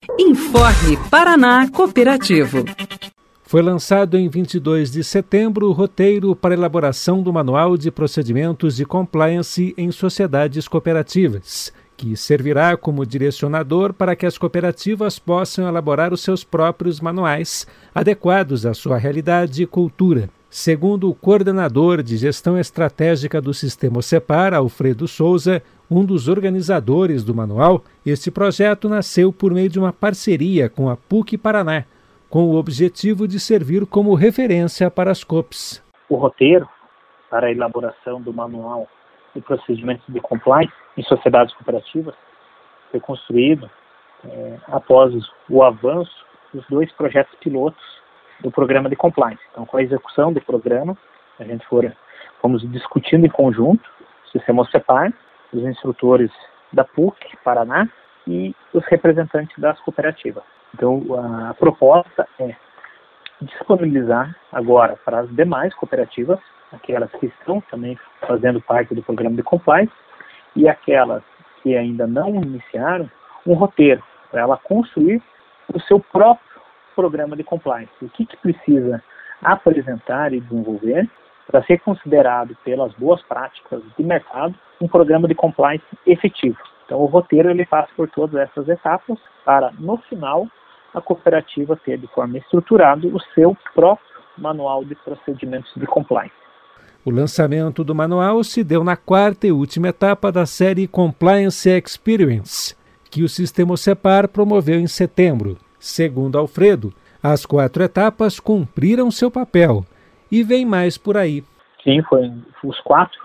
Informe Paraná Cooperativo. Foi lançado em 22 de setembro o roteiro para elaboração do Manual de Procedimentos de Compliance em Sociedades Cooperativas, que servirá como direcionador para que as cooperativas possam elaborar os seus próprios manuais, adequados à sua realidade e cultura. Segundo o coordenador de Gestão Estratégica do Sistema OCEPAR, Alfredo Souza, um dos organizadores do manual, este projeto nasceu por meio de uma parceria com a PUC Paraná, com o objetivo de servir como referência para as COPs. O roteiro para a elaboração do Manual de Procedimentos de Compliance em Sociedades Cooperativas foi construído após o avanço dos 2 projetos pilotos do programa de compliance. Então, com a execução do programa, a gente fomos discutindo em conjunto o Sistema OCEPAR, os instrutores da PUC Paraná e os representantes das cooperativas. Então, a proposta é disponibilizar agora para as demais cooperativas, aquelas que estão também fazendo parte do programa de compliance e aquelas que ainda não iniciaram, um roteiro para ela construir o seu próprio programa de compliance. O que precisa apresentar e desenvolver para ser considerado pelas boas práticas de mercado um programa de compliance efetivo. Então, o roteiro ele passa por todas essas etapas para, no final, a cooperativa ter de forma estruturada o seu próprio manual de procedimentos de compliance. O lançamento do manual se deu na 4ª e última etapa da série Compliance Experience, que o Sistema OCEPAR promoveu em setembro. Segundo Alfredo, as 4 etapas cumpriram seu papel e vem mais por aí. Sim, foi os quatro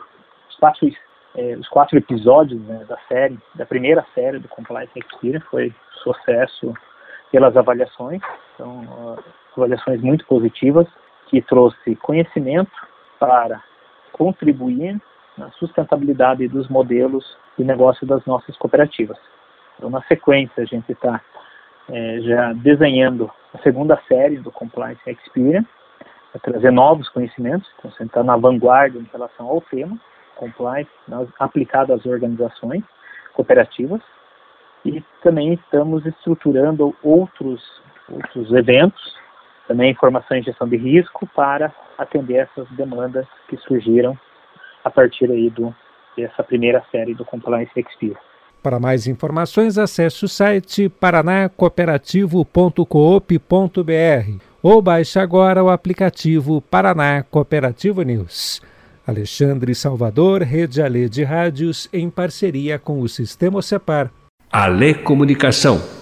episódios, né, da primeira série do Compliance Experience foi sucesso pelas avaliações, são avaliações muito positivas, que trouxe conhecimento para contribuir na sustentabilidade dos modelos de negócio das nossas cooperativas. Então, na sequência, a gente está já desenhando a 2ª série do Compliance Experience, para trazer novos conhecimentos. Então, você está na vanguarda em relação ao tema, Compliance aplicado às organizações cooperativas, e também estamos estruturando outros eventos, também informação em gestão de risco, para atender essas demandas que surgiram a partir aí dessa primeira série do Compliance Experience. Para mais informações, acesse o site paranacooperativo.coop.br ou baixe agora o aplicativo Paraná Cooperativo News. Alexandre Salvador, Rede Alê de Rádios, em parceria com o Sistema OCEPAR. Alê Comunicação.